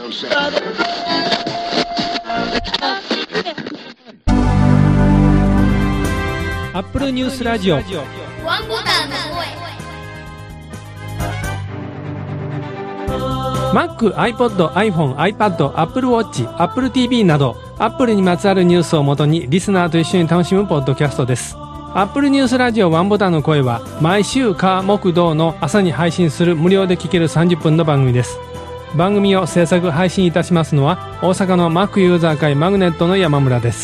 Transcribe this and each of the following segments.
アップルニュースラジオワンボタンの声。Mac、iPod、iPhone、iPad、Apple Watch、Apple TV など Apple にまつわるニュースをもとにリスナーと一緒に楽しむポッドキャストです。Apple ニュースラジオワンボタンの声は毎週火木土の朝に配信する無料で聴ける30分の番組です。番組を制作配信いたしますのは大阪の Mac ユーザー会マグネットの山村です。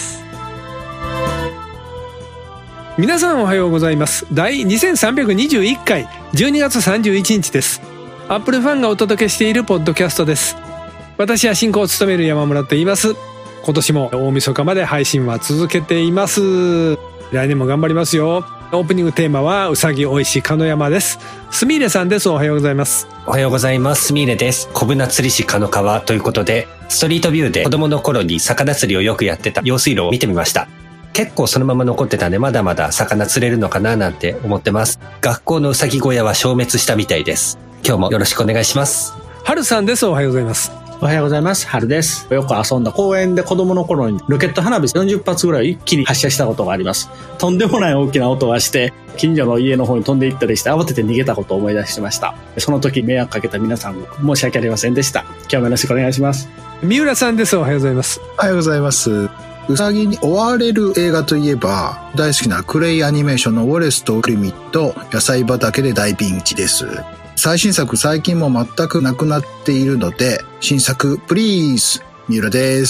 皆さんおはようございます。第2321回12月31日です。アップルファンがお届けしているポッドキャストです。私は進行を務める山村と言います。今年も大晦日まで配信は続けています。来年も頑張りますよ。オープニングテーマはうさぎおいし鹿山です。すみれさんです。おはようございます。 おはようございます。すみれです。小舟釣り師鹿川ということで、ストリートビューで子供の頃に魚釣りをよくやってた用水路を見てみました。結構そのまま残ってたんで、まだまだ魚釣れるのかななんて思ってます。学校のうさぎ小屋は消滅したみたいです。今日もよろしくお願いします。 はるさんです。おはようございます。 おはようございます。はるです。よく遊んだ公園で子供の頃にロケット花火40発ぐらい一気に発射したことがあります。とんでもない大きな音がして、近所の家の方に飛んでいったりして慌てて逃げたことを思い出しました。その時迷惑かけた皆さん申し訳ありませんでした。今日もよろしくお願いします。 三浦さんです。おはようございます。 おはようございます。うさぎに追われる映画といえば大好きなクレイアニメーションのウォレスとクリミット野菜畑で大ピンチです。最新作最近も全くなくなっているので新作プリーズ。三浦です。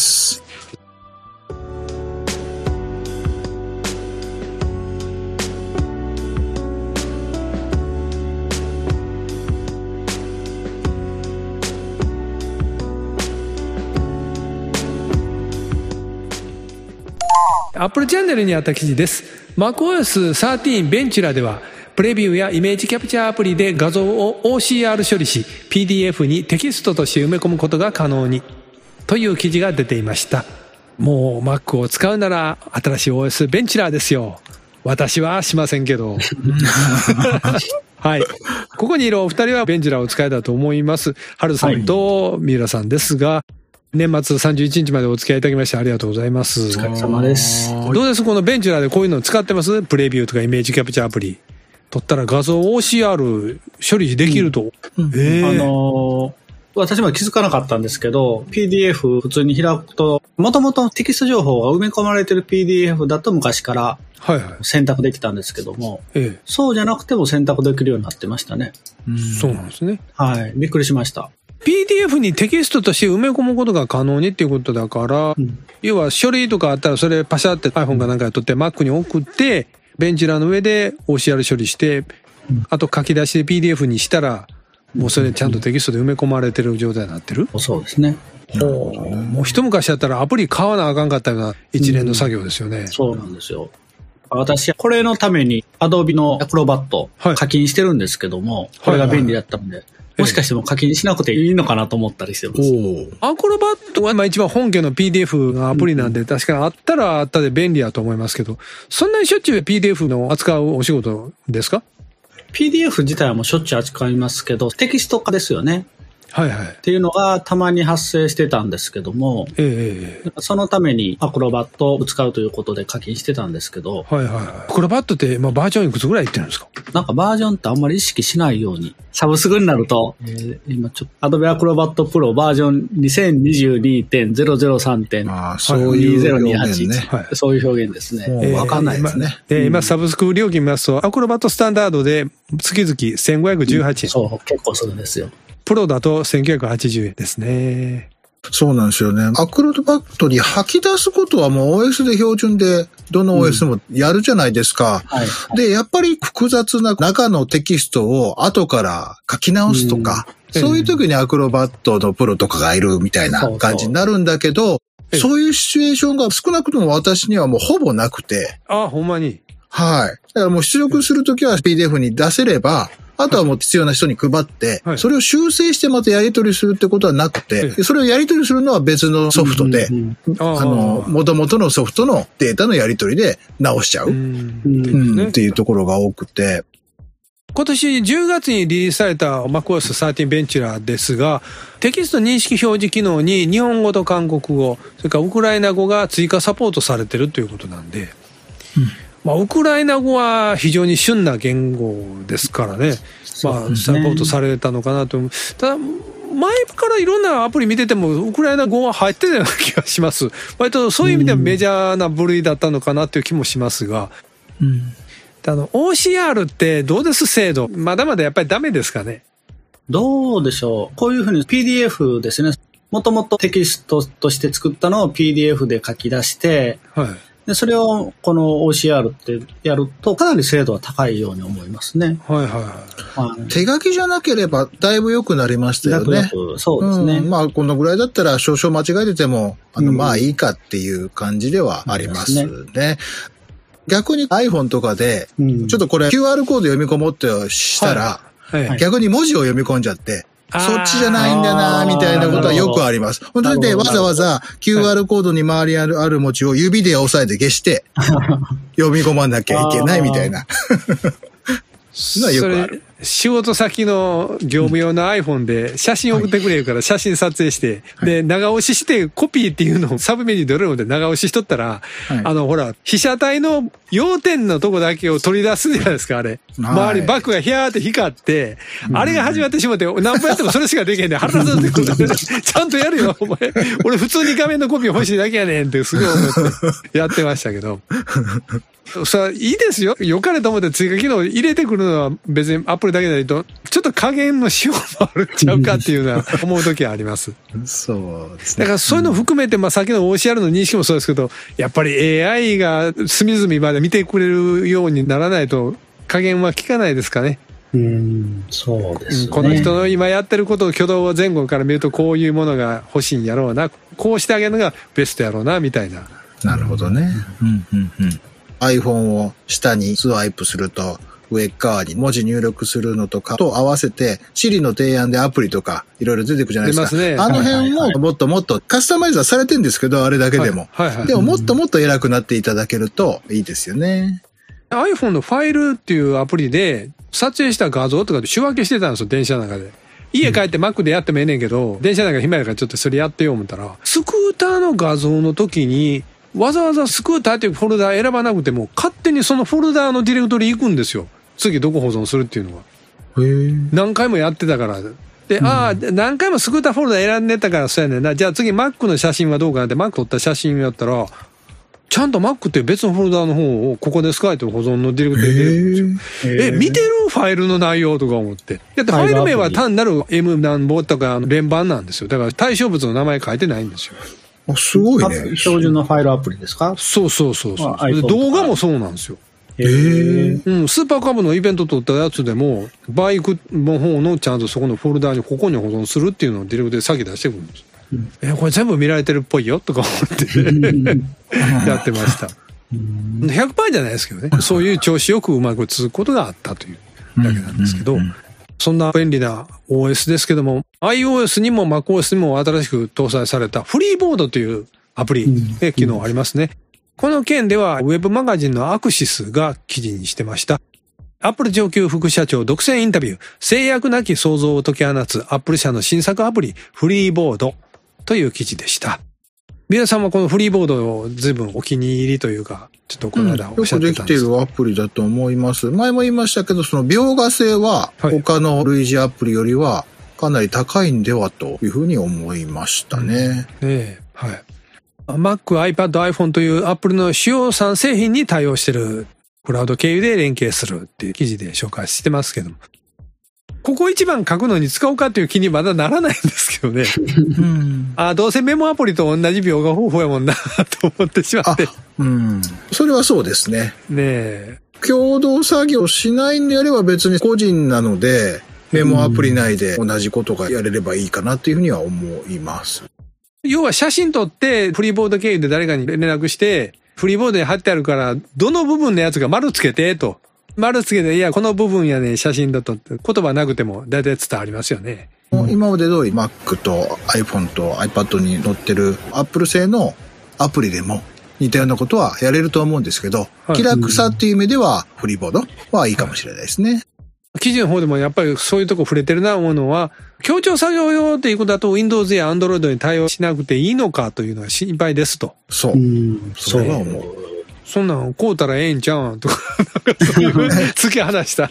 アップルチャンネルにあった記事です。 MacOS 13ベンチュラではプレビューやイメージキャプチャーアプリで画像を OCR 処理し PDF にテキストとして埋め込むことが可能にという記事が出ていました。もう Mac を使うなら新しい OS ベンチュラですよ。私はしませんけどはい、ここにいるお二人はベンチュラを使えたと思います。はるさんと三浦さんですが、年末31日までお付き合いいただきましてありがとうございます。 お疲れ様です。 どうですこのベンチュラでこういうの使ってます？プレビューとかイメージキャプチャーアプリ撮ったら画像 OCR 処理できると、 私も気づかなかったんですけど PDF 普通に開くともともとテキスト情報が埋め込まれてる PDF だと昔から選択できたんですけども、そうじゃなくても選択できるようになってましたね。 そうなんですね。 はい、びっくりしました。 PDF にテキストとして埋め込むことが可能にっていうことだから、要は書類とかあったらそれパシャって iPhone かなんかで撮って Mac に送ってベンチュラの上で OCR 処理して、あと書き出しで PDF にしたらもうそれちゃんとテキストで埋め込まれてる状態になってる。 そうですね。 もう一昔だったらアプリ買わなあかんかったような一連の作業ですよね。 そうなんですよ。私これのために Adobe の Acrobat 課金してるんですけども、これが便利だったので、もしかしても課金しなくていいのかなと思ったりしてます。 アクロバットは一番本家の PDF のアプリなんで、確かにあったらあったで便利やと思いますけど、そんなにしょっちゅう PDF の扱うお仕事ですか？ PDF 自体はもうしょっちゅう扱いますけど、テキスト化ですよね。 はいはい。 っていうのがたまに発生してたんですけども、そのためにアクロバットを使うということで課金してたんですけど、 アクロバットってバージョンいくつぐらいいってるんですか？ なんかバージョンってあんまり意識しないように。サブスクになると、今ちょっと Adobe Acrobat Pro バージョン 2022.003. そういう表現ね。 そういう表現ですね。 わかんないですね。 今サブスク料金見ますと、アクロバットスタンダードで月々1518円。 そう、結構するんですよ。 プロだと1980円ですね。 そうなんですよね。アクロバットに吐き出すことはもう OS で標準でどの OS もやるじゃないですか。で、やっぱり複雑な中のテキストを後から書き直すとか、そういう時にアクロバットのプロとかがいるみたいな感じになるんだけど、そういうシチュエーションが少なくとも私にはもうほぼなくて。 ほんまに。 はい。だからもう出力するときは PDF に出せれば、あとはもう必要な人に配って、それを修正してまたやり取りするってことはなくて、それをやり取りするのは別のソフトで、元々のソフトのデータのやり取りで直しちゃうっていうところが多くて。 今年10月にリリースされた MacOS 13 Ventura ですが、テキスト認識表示機能に日本語と韓国語、それからウクライナ語が追加サポートされてるということなんで、ウクライナ語は非常に旬な言語ですからね、サポートされたのかなと思う。ただ前からいろんなアプリ見ててもウクライナ語は入ってたような気がします。割とそういう意味ではメジャーな部類だったのかなという気もしますが、OCR ってどうです精度？まだまだやっぱりダメですかね？ どうでしょう。こういうふうに PDF ですね。もともとテキストとして作ったのを PDF で書き出して、でそれをこの OCR ってやるとかなり精度は高いように思いますね。 手書きじゃなければだいぶ良くなりましたよね。 そうですね。 このぐらいだったら少々間違えてても、いいかっていう感じではありますね。逆に iPhone とかで、ちょっとこれ QR コード読み込もうってしたら、逆に文字を読み込んじゃって、そっちじゃないんだなみたいなことはよくあります。本当にね、わざわざ QR コードに周りある文字を指で押さえて消して、読み込まなきゃいけないみたいな。のはよくある。 仕事先の業務用の iPhone で写真送ってくれるから写真撮影して、で、長押ししてコピーっていうのをサブメニューでどれもで長押ししとったら、ほら、被写体の要点のとこだけを取り出すじゃないですか、あれ。周りバックがヒャーって光って、あれが始まってしまって、何分やってもそれしかできへんで、腹立つってことで、ちゃんとやるよ、お前。俺普通に画面のコピー欲しいだけやねんってすごい思ってやってましたけど。さあ、いいですよ。良かれと思って追加機能入れてくるのは別にアプリだけだと、ちょっと加減のしようもあるんちゃうかっていうのは思うときはあります。 そうですね。 だからそういうのを含めて、さっきの OCR の認識もそうですけど、やっぱり AI が隅々まで見てくれるようにならないと加減は効かないですかね。 そうですね。 この人の今やってることを挙動を前後から見るとこういうものが欲しいんやろうな、こうしてあげるのがベストやろうな、みたいな。 なるほどね。iPhone を下にスワイプすると上側に文字入力するのとかと合わせて Siri の提案でアプリとかいろいろ出てくるじゃないですか。 出ますね。 あの辺ももっともっとカスタマイズはされてるんですけど、あれだけでも。でももっともっと偉くなっていただけるといいですよね。 iPhone のファイルっていうアプリで撮影した画像とかで仕分けしてたんですよ、電車の中で。家帰って Mac でやってもええねんけど、電車の中暇やからちょっとそれやってよ思ったら、スクーターの画像の時にわざわざスクーターっていうフォルダ選ばなくても勝手にそのフォルダのディレクトリ行くんですよ。次どこ保存するっていうのは。何回もやってたから。で、何回もスクーターフォルダ選んでたからそうやねんな。じゃあ次 Mac の写真はどうかなって Mac 撮った写真やったら、ちゃんと Mac って別のフォルダの方をここですかって保存のディレクトリ出るんですよ。見てるファイルの内容とか思って。だってファイル名は単なる M 何本とか連番なんですよ。だから対象物の名前書いてないんですよ。 すごいね。 標準のファイルアプリですか？ そう。動画もそうなんですよ。スーパーカブのイベント撮ったやつでも、バイクの方のちゃんとそこのフォルダにここに保存するっていうのをディレクトで先出してくるんです。これ全部見られてるっぽいよとか思ってやってました。100% じゃないですけどね。そういう調子よくうまく続くことがあったというだけなんですけど、そんな便利な OS ですけども、iOS にも MacOS にも新しく搭載されたフリーボードというアプリで機能ありますね。この件ではウェブマガジンのアクシスが記事にしてました。アップル上級副社長独占インタビュー、制約なき創造を解き放つアップル社の新作アプリフリーボードという記事でした。皆さんもこのフリーボードを随分お気に入りというか、ちょっとこの間おっしゃってたんです。 よくできているアプリだと思います。前も言いましたけど、その描画性は他の類似アプリよりはかなり高いんではというふうに思いましたね。 Mac、iPad、iPhone というアップルの主要3製品に対応しているクラウド経由で連携するっていう記事で紹介してますけども。ここ一番書くのに使おうかっていう気にまだならないんですけどね。どうせメモアプリと同じ描画方法やもんなと思ってしまって。 それはそうですね。共同作業しないんであれば別に個人なので、メモアプリ内で同じことがやれればいいかなっていうふうには思います。 要は写真撮ってフリーボード経由で誰かに連絡して、フリーボードに貼ってあるから、どの部分のやつが丸つけてと。丸つけて、いや、この部分やね、写真だとって言葉なくても大体伝わりますよね。 今まで通り Mac と iPhone と iPad に載ってる Apple 製のアプリでも似たようなことはやれると思うんですけど、気楽さっていう意味ではフリーボードはいいかもしれないですね。 記事の方でもやっぱりそういうとこ触れてるな思うのは、強調作業用っていうことだと Windows や Android に対応しなくていいのかというのが心配ですと。 そう。それは思う。 そんなん買うたらええんちゃうんとか、なんかそういう突き放した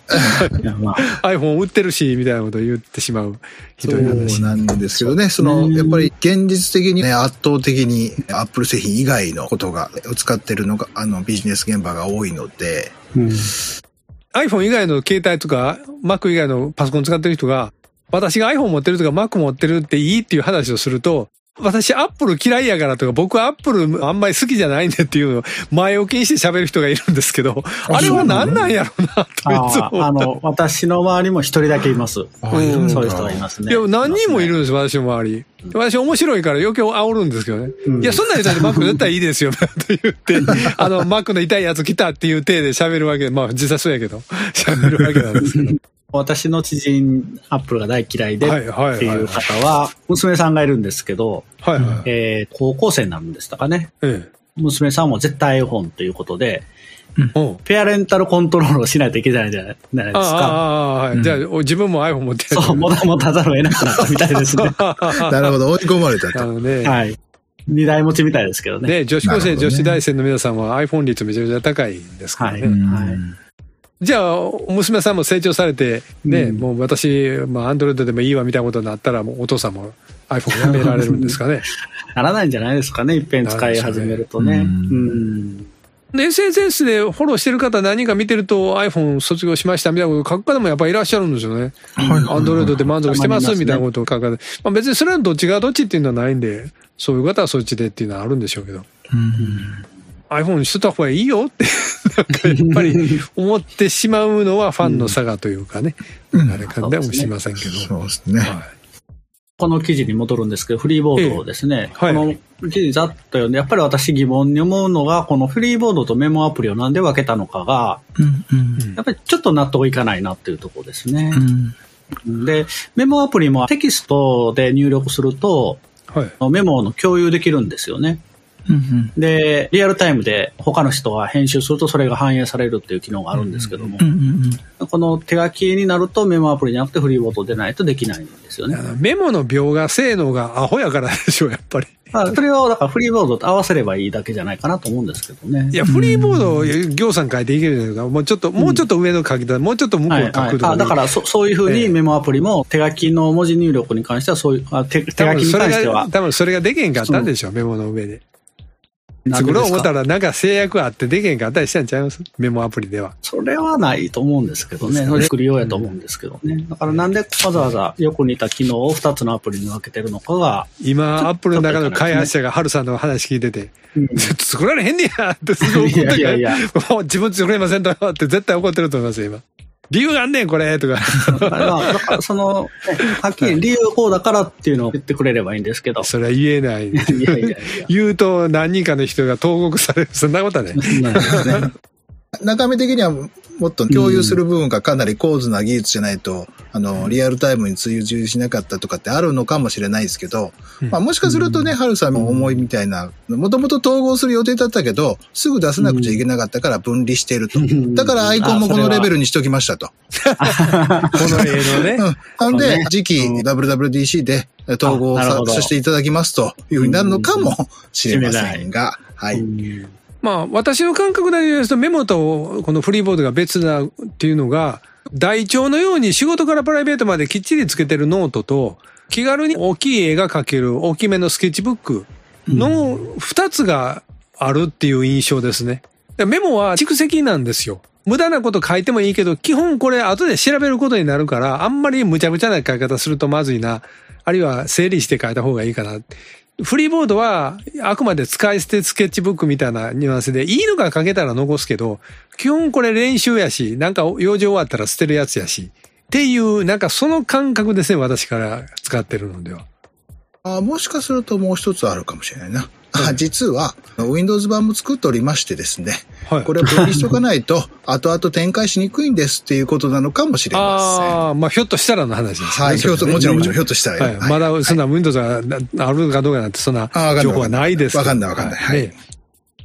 iPhone 売ってるし、みたいなことを言ってしまうひどい話。 そうなんですけどね、やっぱり現実的にね、圧倒的に Apple 製品以外のことを使ってるのが、ビジネス現場が多いので、 iPhone 以外の携帯とか Mac 以外のパソコン使ってる人が、私が iPhone 持ってるとか Mac 持ってるっていいっていう話をすると、私アップル嫌いやからとか、僕はアップルあんまり好きじゃないねっていうのを前置きにして喋る人がいるんですけど、あれは何なんやろうなといつも。 私の周りも一人だけいます。そういう人がいますね。 いや、何人もいるんです、私の周り。私面白いから余計煽るんですけどね。いや、そんなん言ったらマック絶対いいですよ、と言って、マックの痛いやつ来たっていう体で喋るわけ、まあ実際そうやけど、喋るわけなんですけど。 私の知人、アップルが大嫌いでっていう方は、娘さんがいるんですけど、高校生になるんでしたかね。娘さんも絶対 iPhone ということで、ペアレンタルコントロールをしないといけないじゃないですか。 じゃあ、自分も iPhone 持ってる。そう、持たざるを得なくなったみたいですね。 なるほど、追い込まれたと。 はい。二台持ちみたいですけどね。 女子高生、女子大生の皆さんは iPhone 率めちゃめちゃ高いんですからね。じゃあ、娘さんも成長されて、ね、もう私、アンドロイドでもいいわみたいなことになったら、もうお父さんも iPhone やめられるんですかね。 ならないんじゃないですかね、いっぺん使い始めるとね。 で、SNSS でフォローしてる方何人か見てると iPhone 卒業しましたみたいなことを書く方もやっぱりいらっしゃるんですよね。アンドロイドで満足してますみたいなことを書く方。別にそれはどっちがどっちっていうのはないんで、そういう方はそっちでっていうのはあるんでしょうけど。iPhone にしとった方がいいよって、なんかやっぱり思ってしまうのはファンの差がというかね。あれかでもしませんけど。 そうですね。 この記事に戻るんですけど、フリーボードをですね、この記事ざっと読んで、やっぱり私疑問に思うのが、このフリーボードとメモアプリをなんで分けたのかが、やっぱりちょっと納得いかないなっていうところですね。で、メモアプリもテキストで入力すると、メモの共有できるんですよね。で、リアルタイムで他の人が編集するとそれが反映されるっていう機能があるんですけども、この手書きになるとメモアプリじゃなくてフリーボードでないとできないんですよね。 メモの描画性能がアホやからでしょう、やっぱり。 それをだからフリーボードと合わせればいいだけじゃないかなと思うんですけどね。 いや、フリーボードを行さん書いていけるじゃないですか。もうちょっと上の書き方、もうちょっと向こう書くとか。 だからそういうふうにメモアプリも手書きの文字入力に関してはそういう、手書きに関しては。 多分それができへんかったんでしょう、メモの上で。いつ頃思ったらなんか制約あってできへんかったりしたんちゃいます？メモアプリでは。 それはないと思うんですけどね。作りようやと思うんですけどね。だからなんでわざわざよく似た機能を2つのアプリに分けてるのかが。 今、アップルの中の開発者がハルさんの話聞いてて、作られへんねやってすごい怒ってる。もう自分作れませんとって絶対怒ってると思いますよ、今。理由があんねん、これとか。 だからはっきり理由こうだからっていうのを言ってくれればいいんですけど。 それは言えない。言うと何人かの人が投獄される。そんなことはね。 中身的にはもっと共有する部分がかなり高度な技術じゃないと、リアルタイムに追従しなかったとかってあるのかもしれないですけど、もしかするとね、ハルさんの思いみたいな、もともと統合する予定だったけど、すぐ出さなくちゃいけなかったから分離していると。だからアイコンもこのレベルにしときましたと。この映像ね。 なんで、次期 WWDC で統合させていただきますというふうになるのかもしれませんが、はい。 私の感覚で言うとメモとこのフリーボードが別だっていうのが、台帳のように仕事からプライベートまできっちりつけてるノートと、気軽に大きい絵が描ける大きめのスケッチブックの2つがあるっていう印象ですね。メモは蓄積なんですよ。無駄なこと書いてもいいけど、基本これ後で調べることになるから、あんまり無茶苦茶な書き方するとまずいな。あるいは整理して書いた方がいいかな。フリーボードはあくまで使い捨てスケッチブックみたいなニュアンスでいいのが書けたら残すけど、基本これ練習やし、なんか用事終わったら捨てるやつやし、っていうなんかその感覚ですね、私から使ってるのでは。 もしかするともう一つあるかもしれないな。実は Windows 版も作っておりましてですね、これを分離しとかないと後々展開しにくいんですっていうことなのかもしれません。 ひょっとしたらの話ですね。 はい、もちろんひょっとしたら。 まだそんな Windows があるかどうかなんてそんな情報はないです。 わかんない。はい。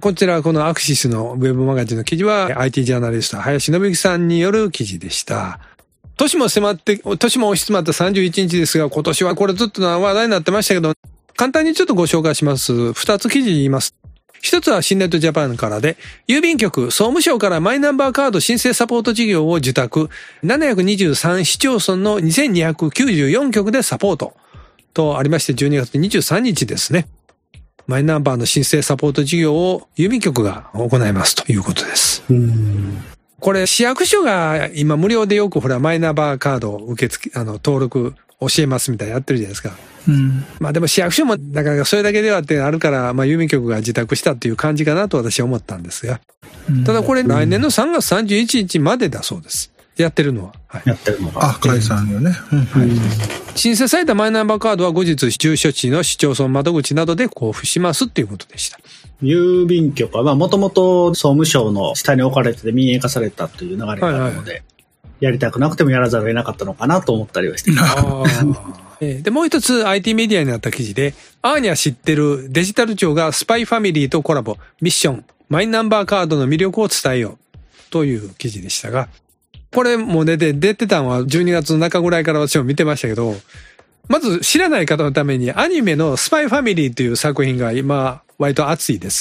こちら、このアクシスのウェブマガジンの記事は、IT ジャーナリスト、林信之さんによる記事でした。年も押し詰まった31日ですが、今年はこれずっと話題になってましたけど、簡単にちょっとご紹介します。2つ記事言います。一つは新ネットジャパンからで、郵便局、総務省からマイナンバーカード申請サポート事業を受託、723市町村の2294局でサポートとありまして、12月23日ですね。マイナンバーの申請サポート事業を郵便局が行いますということです。これ市役所が今無料でよくほらマイナンバーカードを登録教えますみたいなやってるじゃないですか。まあでも市役所もなかなかそれだけではってあるから、まあ郵便局が受託したっていう感じかなと私は思ったんですが。ただこれ来年の3月31日までだそうです。やってるのは。はい、 やってるのは。 解散よね。 申請されたマイナンバーカードは後日住所地の市町村窓口などで交付しますっていうことでした。 郵便局はもともと総務省の下に置かれてて民営化されたという流れがあるので、やりたくなくてもやらざるを得なかったのかなと思ったりはしています。 で、もう一つ IT メディアになった記事で、アーニャ知ってるデジタル庁がスパイファミリーとコラボ、ミッション、マイナンバーカードの魅力を伝えようという記事でしたが、これも出てたのは12月の中ぐらいから私も見てましたけど、まず知らない方のためにアニメのスパイファミリーという作品が今割と熱いです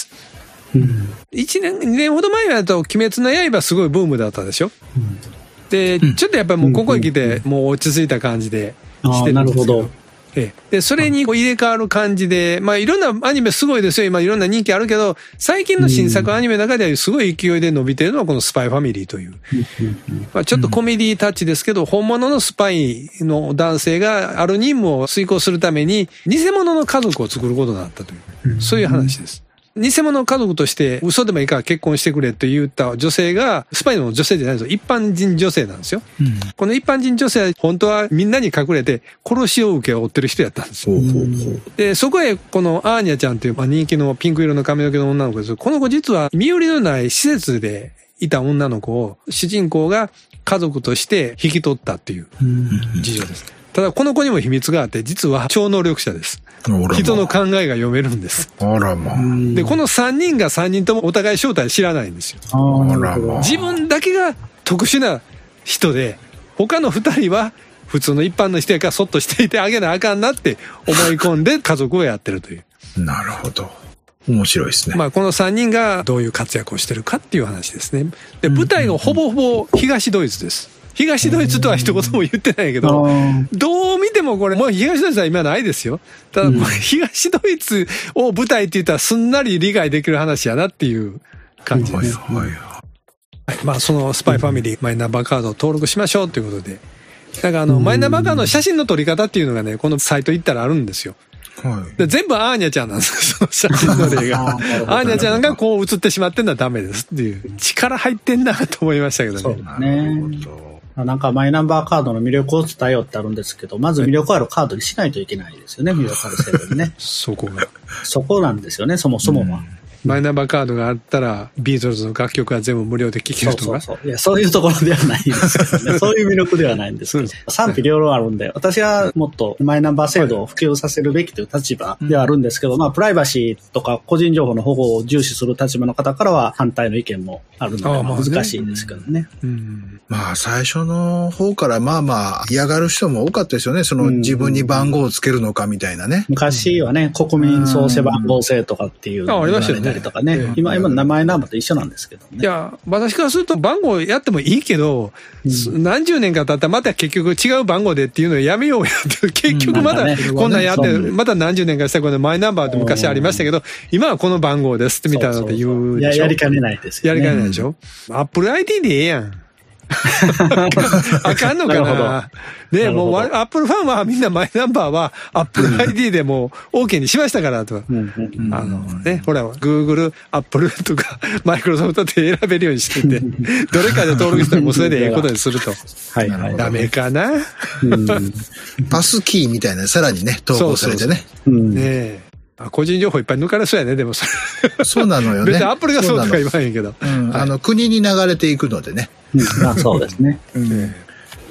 。1年、2年ほど前だと鬼滅の刃すごいブームだったでしょ。で、ちょっとやっぱりもうここに来てもう落ち着いた感じでしてるんですけど。で、それに入れ替わる感じで、まあいろんなアニメすごいですよ。今いろんな人気あるけど、最近の新作アニメの中ではすごい勢いで伸びてるのはこのスパイファミリーという。まあちょっとコメディタッチですけど、本物のスパイの男性がある任務を遂行するために偽物の家族を作ることになったという、そういう話です。偽物家族として嘘でもいいから結婚してくれと言った女性が、スパイの女性じゃないですよ。一般人女性なんですよ。この一般人女性は本当はみんなに隠れて殺しを受け負ってる人やったんですよ。で、そこへこのアーニャちゃんという人気のピンク色の髪の毛の女の子です。この子実は身寄りのない施設でいた女の子を主人公が家族として引き取ったっていう事情です。ただこの子にも秘密があって、実は超能力者です。人の考えが読めるんです。 あらまあ。 で、この3人が3人ともお互い正体知らないんですよ。 あらまあ。 自分だけが特殊な人で、他の2人は普通の一般の人やからそっとしていてあげなあかんなって思い込んで家族をやってるという。 なるほど。面白いですね。 まあこの3人がどういう活躍をしてるかっていう話ですね。で、舞台がほぼほぼ東ドイツです。東ドイツとは一言も言ってないけど、どう見てもこれ、もう東ドイツは今ないですよ。ただこれ東ドイツを舞台って言ったらすんなり理解できる話やなっていう感じです。まあそのスパイファミリー、マイナンバーカードを登録しましょうということで。だからマイナンバーカードの写真の撮り方っていうのがね、このサイト行ったらあるんですよ。で全部アーニャちゃんなんですよ、その写真の例が。アーニャちゃんがこう映ってしまってんのはダメですっていう。力入ってんなと思いましたけどね。 そうね。なんかマイナンバーカードの魅力を伝えようってあるんですけど、まず魅力あるカードにしないといけないですよね、魅力ある制度にね。 そこなんですよね、そもそもは。 マイナンバーカードがあったら、ビートルズの楽曲が全部無料で聴けるとか。 いや、そういうところではないんですけどね。そういう魅力ではないんですけど。賛否両論あるんで、私はもっとマイナンバー制度を普及させるべきという立場ではあるんですけど、まあ、プライバシーとか個人情報の保護を重視する立場の方からは反対の意見もあるので、難しいんですけどね。 まあ、最初の方からまあ嫌がる人も多かったですよね。その自分に番号をつけるのかみたいなね。 昔はね、国民総背番号制とかっていうのが言われたりとかね。今の名前ナンバーと一緒なんですけどね。 いや、私からすると番号やってもいいけど、何十年か経ったらまた結局違う番号でっていうのをやめようやって、結局まだこんなんやって、また何十年かしたらこのマイナンバーって昔ありましたけど、今はこの番号ですってみたいなのって言うでしょ。 やりかねないですよね。 やりかねないでしょ。Apple ID でええやん。あかんのかな。ね、もうアップルファンはみんなマイナンバーはアップル ID でもう OK にしましたからと。ね、ほら、Google、Apple とかマイクロソフトって選べるようにしてて、どれかで登録したらもうそれでええことにすると。ダメかな。 パスキーみたいなさらにね、投稿されてね。 ね個人情報いっぱい抜かれそうやね、でもそれ。そうなのよね。別にアップルがそうとか言わへんけど。 国に流れていくのでね。 そうですね。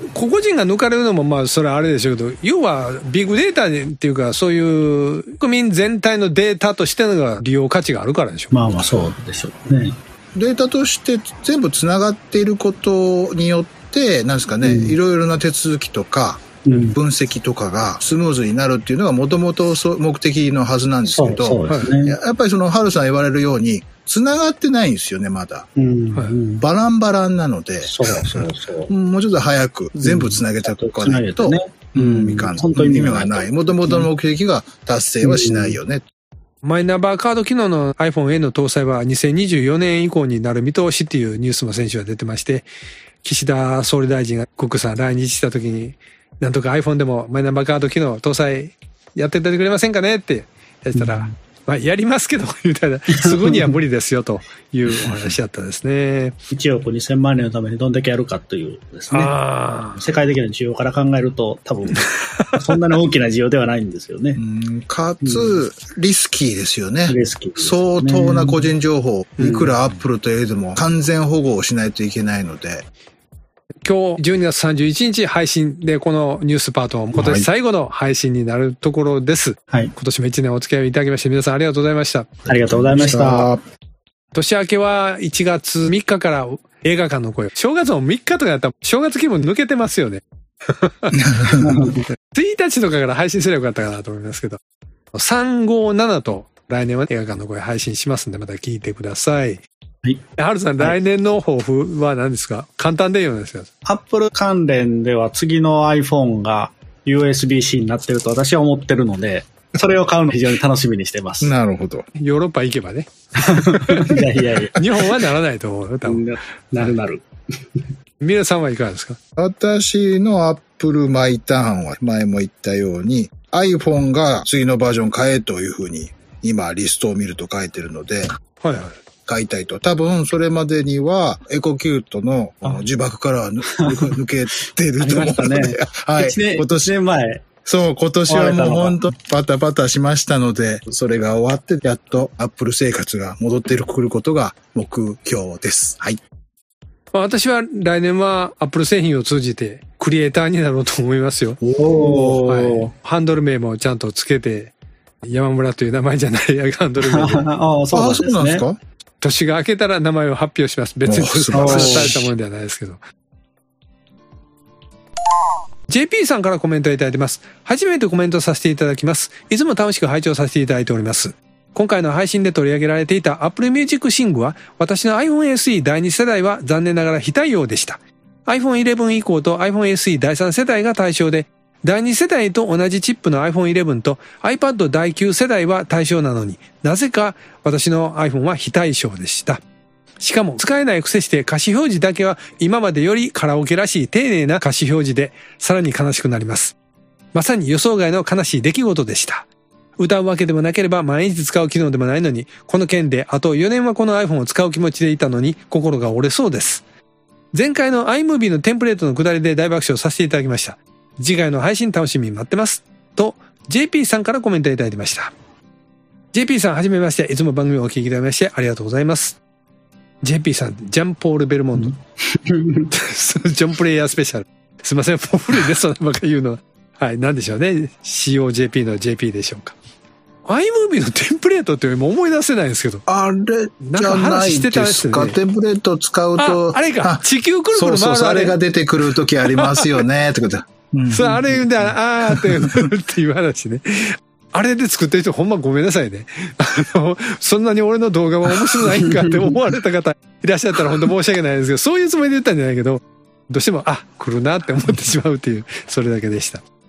個々人が抜かれるのもまあそれはあれでしょうけど、要はビッグデータっていうか、そういう国民全体のデータとしてのが利用価値があるからでしょう。 まあまあそうでしょうね。 データとして全部つながっていることによって、なんですかね、いろいろな手続きとか、分析とかがスムーズになるっていうのがもともと目的のはずなんですけど、 そうですね、 やっぱりハルさん言われるように、つながってないんですよね、まだ。バランバランなので、もうちょっと早く全部つなげておかないと、いかん。本当に意味がない。もともとの目的が達成はしないよね。 マイナンバーカード機能の iPhone への搭載は2024年以降になる見通しっていうニュースも先週は出てまして、岸田総理大臣がコックさん来日した時に、なんとか iPhone でもマイナンバーカード機能搭載やっていただいてくれませんかねってやったら、まあやりますけど、みたいな、すぐには無理ですよというお話だったですね。 1億2000万人のためにどんだけやるかというですね。世界的な需要から考えると多分、そんなに大きな需要ではないんですよね。 かつ、リスキーですよね。 リスキーですね。相当な個人情報、いくらアップルといえども完全保護をしないといけないので。 今日12月31日配信でこのニュースパートも今年最後の配信になるところです。はい。今年も1年お付き合いいただきまして皆さんありがとうございました。 ありがとうございました。 年明けは1月3日から映画館の声。正月も3日とかやったら正月気分抜けてますよね。1日とかから配信すればよかったかなと思いますけど。357と来年は映画館の声配信しますんでまた聞いてください。はい。はるさん、来年の抱負は何ですか？簡単でいいようですよ。 アップル関連では次の iPhone が USB-C になってると私は思ってるので、それを買うの非常に楽しみにしてます。 なるほど。 ヨーロッパ行けばね。 いや。 日本はならないと思うよ、多分。 なる。 皆さんはいかがですか？ 私のアップルマイターンは前も言ったように iPhone が次のバージョン買えというふうに今リストを見ると書いてるので、はいはい。買いたいと。多分、それまでには、エコキュートの呪縛からは抜けてると思うので、 はい。1年前。 そう、今年はもう本当バタバタしましたので、それが終わって、やっとアップル生活が戻ってくることが目標です。はい。 私は来年はアップル製品を通じてクリエイターになろうと思いますよ。はい。ハンドル名もちゃんとつけて、山村という名前じゃないハンドル名で。 そうなんですか？ 年が明けたら名前を発表します。別に大したものではないですけど。JP さんからコメントをいただいてます。初めてコメントさせていただきます。いつも楽しく拝聴させていただいております。今回の配信で取り上げられていた Apple Music Sing は、私の iPhone SE 第2世代は残念ながら非対応でした。iPhone 11以降と iPhone SE 第3世代が対象で、第2世代と同じチップの iPhone 11と iPad 第9世代は対象なのになぜか私の iPhone は非対象でした。しかも使えない癖して歌詞表示だけは今までよりカラオケらしい丁寧な歌詞表示でさらに悲しくなります。まさに予想外の悲しい出来事でした。歌うわけでもなければ毎日使う機能でもないのにこの件であと4年はこの iPhone を使う気持ちでいたのに心が折れそうです。前回の iMovie のテンプレートの下りで大爆笑させていただきました。次回の配信楽しみに待ってます。と、JP さんからコメントいただいてました。JP さん、はじめまして。いつも番組をお聞きいただきましてありがとうございます。JP さん、ジャンポール・ベルモンド。ジョンプレイヤースペシャル。すいません、もう古いです、そんなばっかり言うのは。はい、なんでしょうね。COJP の JP でしょうか。iMovie のテンプレートっても思い出せないんですけど。 あれじゃないですか。テンプレート使うと。 あれか。地球くるくる回る。 そう、あれが出てくるときありますよね。ってこと。 そう、あれで、っていう話ね。あれで作ってる人ほんまごめんなさいね。そんなに俺の動画は面白ないんかって思われた方いらっしゃったら本当申し訳ないですけど、そういうつもりで言ったんじゃないけど、どうしても、来るなって思ってしまうっていう、それだけでした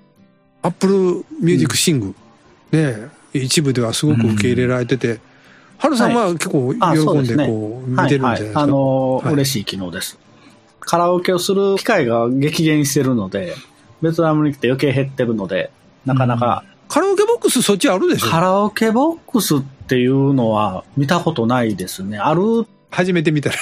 。Apple Music Sing。ね一部ではすごく受け入れられてて、ハルさんは結構喜んでこう見てるんじゃないですか。 嬉しい機能です。カラオケをする機会が激減してるので、ベトナムに来て余計減ってるので、なかなか。 カラオケボックスそっちあるでしょ？ カラオケボックスっていうのは見たことないですね。ある？ 初めて見たら。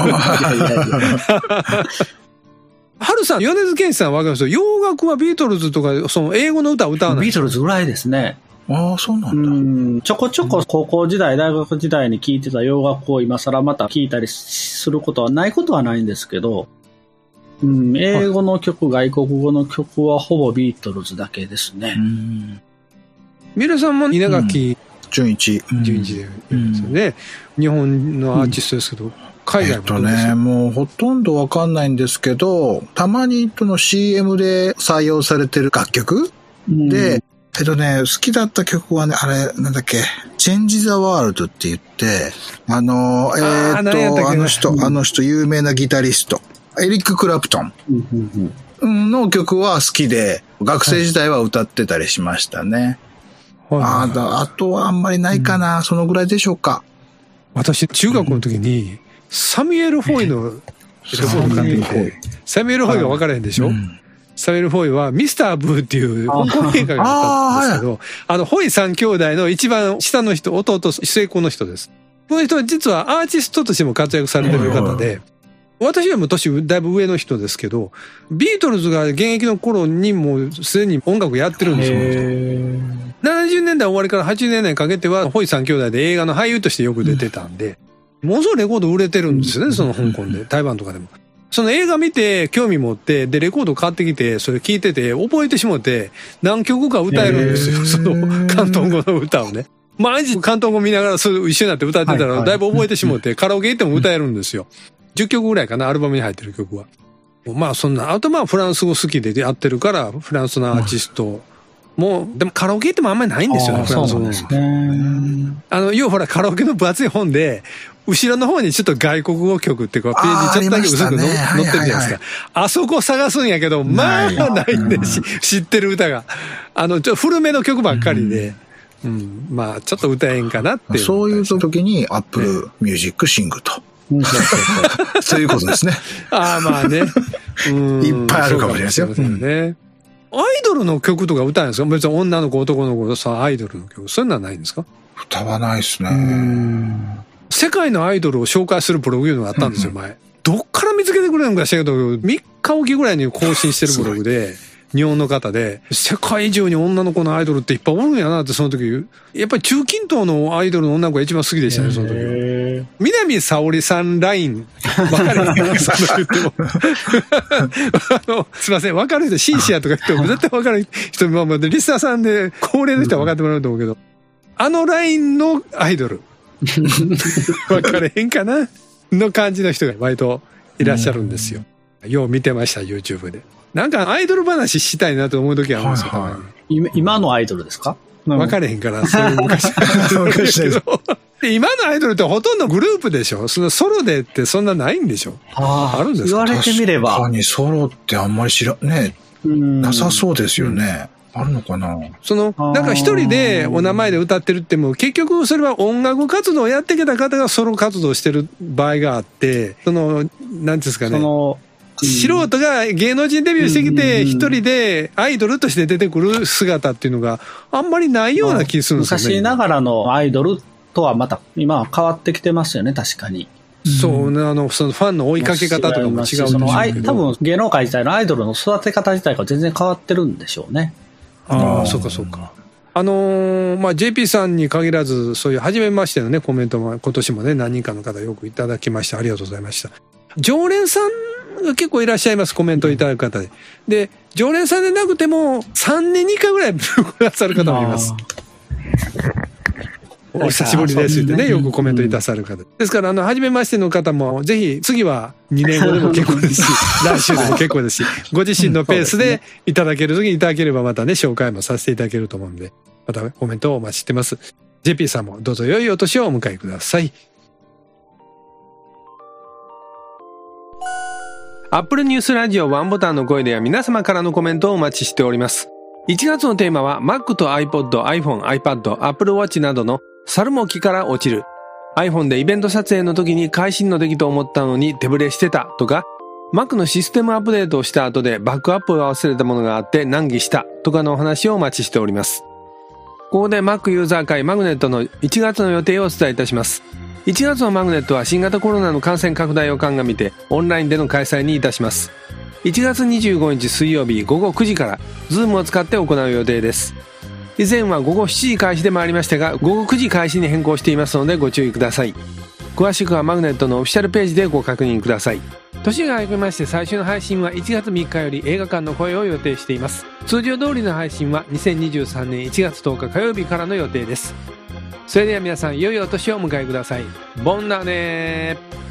ハルさん、米津玄師さんはわかりますよ。洋楽はビートルズとか、その英語の歌を歌わない。 ビートルズぐらいですね。 ああ、そうなんだ。 ちょこちょこ高校時代、大学時代に聴いてた洋楽を今更また聴いたりすることはないことはないんですけど、 英語の曲、外国語の曲はほぼビートルズだけですね。 三浦さんも稲垣純一でいるんですよね。日本のアーティストですけど、海外もどうですか？ もうほとんどわかんないんですけど、たまにCM で採用されてる楽曲で、好きだった曲はね、あれ、なんだっけ、Change the World って言って、あの人、有名なギタリスト、エリック・クラプトンの曲は好きで、学生時代は歌ってたりしましたね。あとはあんまりないかな、そのぐらいでしょうか。 私、中学の時に、サミュエル・フォイのレコード買ってきて、サミュエル・フォイが分からへんでしょ？サミュエル・フォイはミスター・ブーっていう香港映画があったんですけど、フォイ3兄弟の一番下の人、弟、末っ子の人です。この人は実はアーティストとしても活躍されてる方で、私よりも年だいぶ上の人ですけど、ビートルズが現役の頃にもうすでに音楽やってるんですよ。70年代終わりから80年代にかけては、ホイ3兄弟で映画の俳優としてよく出てたんで、ものすごいレコード売れてるんですよね、その香港で、台湾とかでも。その映画見て興味持って、で、レコード買ってきて、それ聞いてて、覚えてしもて、何曲か歌えるんですよ、その広東語の歌をね。毎日広東語見ながらそれ一緒になって歌ってたら、だいぶ覚えてしもて、カラオケ行っても歌えるんですよ。10曲ぐらいかな、アルバムに入ってる曲は。まあそんな、あとまあフランス語好きでやってるから、フランスのアーティストもう、でもカラオケ行ってもあんまりないんですよね、フランス語。要はほらカラオケの分厚い本で、後ろの方にちょっと外国語曲っていうか、ページちょっとだけ薄く載ってるじゃないですか。あそこ探すんやけど、まあないんで、知ってる歌が。ちょっと古めの曲ばっかりで、まあちょっと歌えんかなっていう。 そういう時に Apple Music シングと。そういうことですね。 まあね。 いっぱいあるかもしれないですよ。 アイドルの曲とか歌うんですか？別に女の子、男の子さ、アイドルの曲。そういうのはないんですか？ 歌わないですね。 世界のアイドルを紹介するブログいうのがあったんですよ、前。どっから見つけてくれるのか知らんけど、3日おきぐらいに更新してるブログで、日本の方で、世界中に女の子のアイドルっていっぱいおるんやなって、その時。やっぱり中近東のアイドルの女の子が一番好きでしたね、その時。南沙織さんライン。わかる人そんな言っても。すいません、わかる人、シンシアとか言っても絶対わかる人、まあリスナーさんで高齢の人はわかってもらうと思うけど、ラインのアイドル。わかれへんかなの感じの人が割といらっしゃるんですよ。よう見てました、YouTube で。なんかアイドル話したいなと思う時はあるんですよ。 今のアイドルですか？ 分かれへんから、そういう昔今のアイドルってほとんどグループでしょ？そのソロでってそんなないんでしょ？あるんですか？ 言われてみれば。 確かにソロってあんまりなさそうですよね。あるのかな？ なんか一人でお名前で歌ってるっても、結局それは音楽活動をやってきた方がソロ活動してる場合があって、なんていうんですかね。素人が芸能人デビューしてきて、一人でアイドルとして出てくる姿っていうのがあんまりないような気するんですよね。 昔ながらのアイドルとはまた今は変わってきてますよね、確かに。 そうね、そのファンの追いかけ方とかも違うんでしょうけど。 多分芸能界自体のアイドルの育て方自体が全然変わってるんでしょうね。 そうかそうか。JP さんに限らず、そういう初めましてのね、コメントも今年もね、何人かの方よくいただきまして、ありがとうございました。常連さんが結構いらっしゃいます、コメントいただく方で。で、常連さんでなくても、3年に1回ぐらいくださる方もいます。お久しぶりですってね、よくコメントいたさる方。ですから、初めましての方も、ぜひ、次は2年後でも結構ですし、来週でも結構ですし、ご自身のペースでいただける時にいただければまたね、紹介もさせていただけると思うんで、またコメントをお待ちしてます。JP さんもどうぞ良いお年をお迎えください。Apple News ラジオワンボタンの声では皆様からのコメントをお待ちしております。1月のテーマは Mac と iPod、iPhone、iPad、Apple Watch などの猿も木から落ちる。iPhone でイベント撮影の時に会心の出来と思ったのに手ぶれしてたとか、Mac のシステムアップデートをした後でバックアップを忘れたものがあって難儀したとかのお話をお待ちしております。ここで Mac ユーザー会マグネットの1月の予定をお伝えいたします。1月のマグネットは新型コロナの感染拡大を鑑みてオンラインでの開催にいたします。1月25日水曜日午後9時からZoomを使って行う予定です。以前は午後7時開始でもありましたが、午後9時開始に変更していますのでご注意ください。詳しくはマグネットのオフィシャルページでご確認ください。 年が明けまして最初の配信は1月3日より映画館の声を予定しています。通常通りの配信は2023年1月10日火曜日からの予定です。それでは皆さん、良いお年をお迎えください。ボンナーネー。